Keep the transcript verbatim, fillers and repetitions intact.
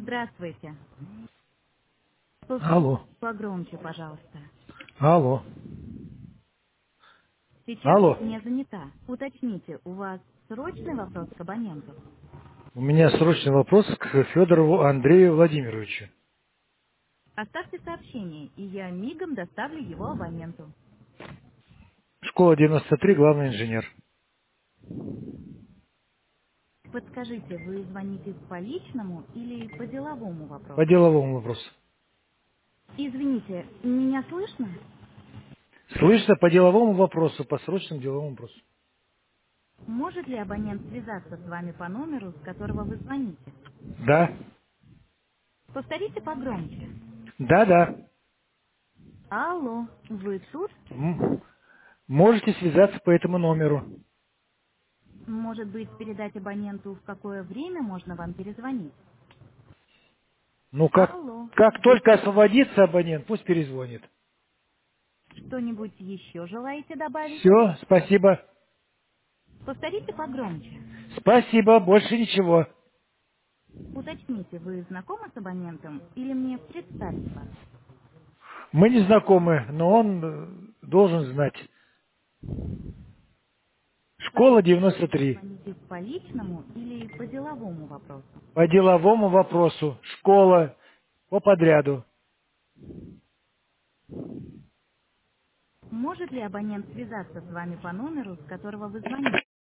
Здравствуйте. Слушайте Алло. погромче, пожалуйста. Алло. Сейчас Алло. не занята. Уточните, у вас срочный вопрос к абоненту? У меня срочный вопрос к Федорову Андрею Владимировичу. Оставьте сообщение, и я мигом доставлю его абоненту. Школа девяносто три, главный инженер. Подскажите, вы звоните по личному или по деловому По вопросу? деловому вопросу. Извините, меня слышно? Слышно по деловому вопросу, по срочному деловому вопросу. Может ли абонент связаться с вами по номеру, с которого вы звоните? Да. Повторите погромче. Да, да. Алло, вы тут? М. Можете связаться по этому номеру. Может быть, передать абоненту, в какое время можно вам перезвонить? Ну, как, Алло, как вы только освободится абонент, пусть перезвонит. что-нибудь еще желаете добавить? Все, спасибо. Повторите погромче. Спасибо, больше ничего. Уточните, вы знакомы с абонентом или мне представить вас? Мы не знакомы, но он э, должен знать. Школа Подскажите, девяносто вы три. звоните по личному или по деловому вопросу? По деловому вопросу. Школа. По подряду. Может ли абонент связаться с вами по номеру, с которого вы звоните?